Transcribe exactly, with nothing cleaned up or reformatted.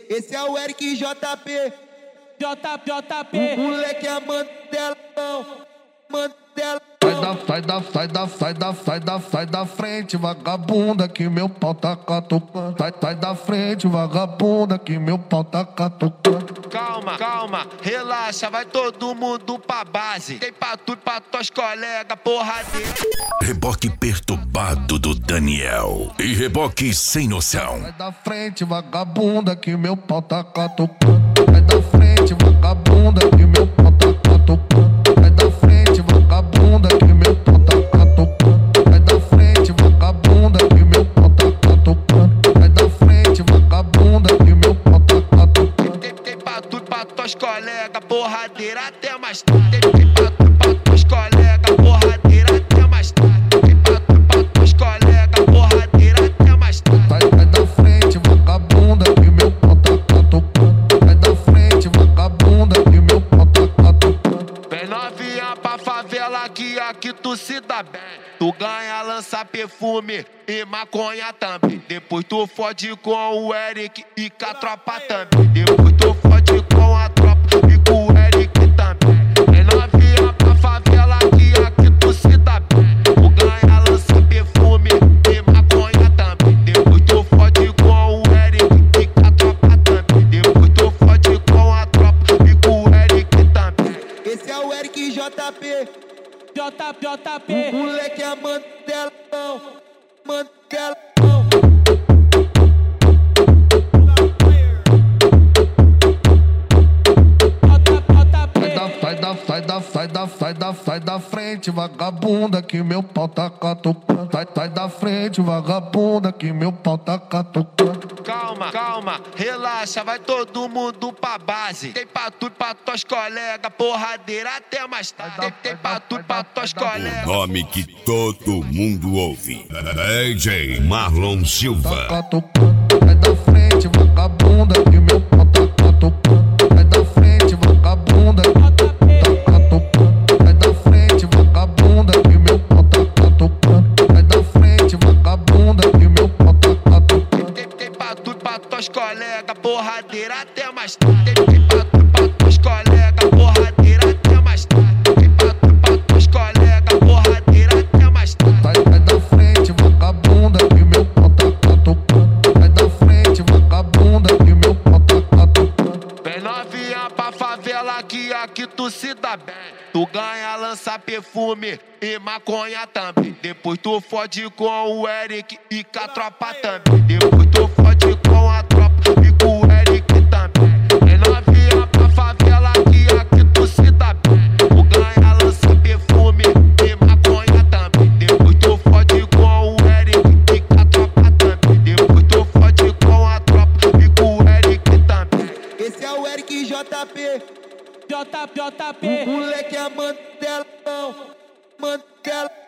Esse é o Eric J P. J, JP. O moleque é mantelão, mantelão. Sai da, sai da, sai da, sai da, sai da frente, vagabunda, que meu pau tá catucando. Sai, sai da frente, vagabunda, que meu pau tá catucando. Calma, calma, relaxa, vai todo mundo pra base. Tem pra tudo, pra tuas colegas, porradeira. Reboque perturbado do Daniel e reboque sem noção. Sai da frente, vagabunda, que meu pau tá catucando. Sai da frente, vagabunda, que meu pau tá catucando. Sai da frente, vagabunda, que meu pau tá catucando. Sai da frente, vagabunda, que meu pau tá catucando. Sai da frente, vagabunda, que meu pau tá catucando. Tem, tem pra tudo, pra tuas colegas, porradeira até mais tarde. Tem, tem pra tudo, pra tuas colegas, porradeira até mais tarde. Tem pra tudo, pra tuas colegas, porradeira até mais tarde. Sai, sai da frente, vagabunda, que meu pau tá catucando. Sai da frente, vagabunda, que meu pau tá catucando. Vem novinha pra favela que aqui tu se dá bem. Tu ganha, lança perfume e maconha também. Depois tu fode com o Eric e com a tropa também. Depois tu fode com a tropa e com o Eric também. Vem novinha pra favela que aqui tu se dá bem. Tu ganha, lança perfume e maconha também. Depois tu fode com o Eric e com a tropa também. Depois tu fode com a tropa e com o Eric também. Esse é o Eric J P. J, JP. O moleque é mantelão, mantelão. Sai da, sai da, sai da, sai da, sai da frente, vagabunda, que meu pau tá catucando. Sai, sai da frente, vagabunda, que meu pau tá catucando. Calma, calma, relaxa, vai todo mundo pra base. Tem pra tudo, pra tuas colegas, porradeira até mais tarde. Tem, tem pra tudo, pra tuas colegas. O nome que todo mundo ouve. D J Marlon Tá Silva. catucando. Sai da frente, vagabunda, que meu pau tá catucando. Sai da frente, vagabunda, tá catucando. Sai da frente, vagabunda, que meu pau tá catucando. Sai da frente, vagabunda, que meu pau tá catucando. Tem, tem pra tudo, pra tuas colegas, porradeira até mais tarde. Tem, tem pra tudo, pra tuas colegas, porradeira até mais tarde. Tem pra tudo, pra tuas colegas, porradeira até mais tarde. Sai, sai da frente, vagabunda, que meu pau tá catucando. Sai da frente, vagabunda, que meu pau tá catucando. Vem novinha pra favela que aqui tu se dá bem. Tu ganha, lança perfume e maconha também. Depois tu fode com o Eric e com a tropa também. Depois tu fode com a tropa e com o Eric também. Vem novinha pra favela que aqui tu se dá bem. Tu ganha, lança perfume e maconha também. Depois tu fode com o Eric e com a tropa também. Depois tu fode com a tropa e com o Eric também. Esse é o Eric J P. J, JP. O moleque é mantelão, mantelão.